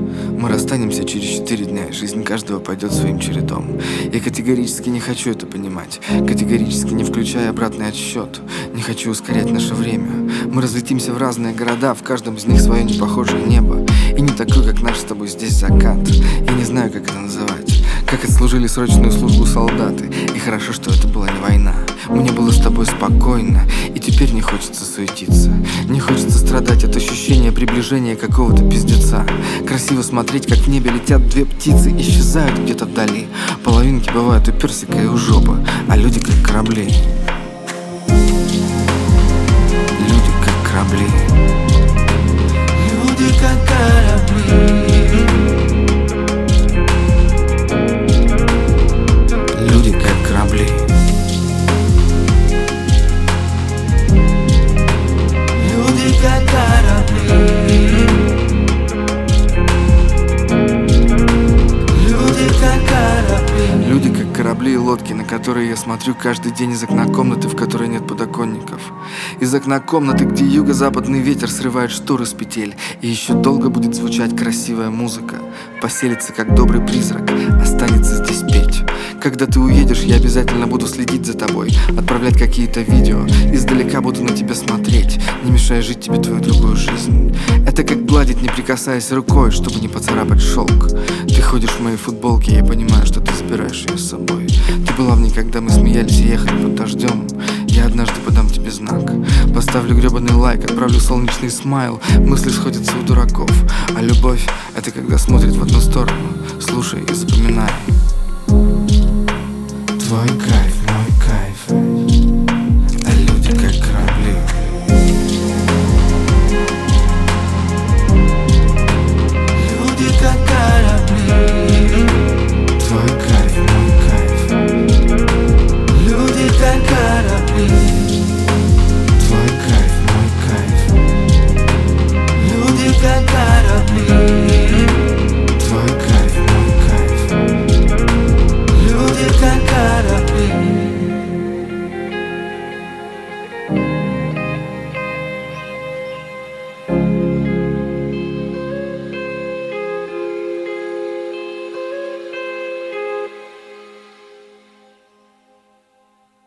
Мы расстанемся через 4 дня, и жизнь каждого пойдет своим чередом. Я категорически не хочу это понимать, категорически не включая обратный отсчет. Не хочу ускорять наше время. Мы разлетимся в разные города, в каждом из них свое непохожее небо. И не такой, как наш с тобой здесь закат. Я не знаю, как это называть. Как отслужили срочную службу солдаты. И хорошо, что это была не война. Мне было с тобой спокойно, и теперь не хочется суетиться. Не хочется страдать от ощущения приближения какого-то пиздеца. Красиво смотреть, как в небе летят две птицы, исчезают где-то вдали. Половинки бывают у персика и у жопы, а люди как корабли. Люди как корабли. Люди как корабли. Люди как корабли. Люди как корабли. Люди как корабли. Люди как корабли и лодки, на которые я смотрю каждый день из окна комнаты, в которой нет подоконников. Из окна комнаты, где юго-западный ветер срывает шторы с петель. И еще долго будет звучать красивая музыка. Поселится как добрый призрак, останется здесь петь. Когда ты уедешь, я обязательно буду следить за тобой, отправлять какие-то видео. Издалека буду на тебя смотреть, не мешая жить тебе твою другую жизнь. Это как гладить, не прикасаясь рукой, чтобы не поцарапать шелк. Ты ходишь в моей футболке, я понимаю, что ты забираешь ее с собой. Ты была в ней, когда мы смеялись и ехали под дождем. Я однажды подам тебе знак, поставлю гребаный лайк, отправлю солнечный смайл. Мысли сходятся у дураков, а любовь — это когда смотрит в одну сторону. Слушай и запоминай. Твой кайф.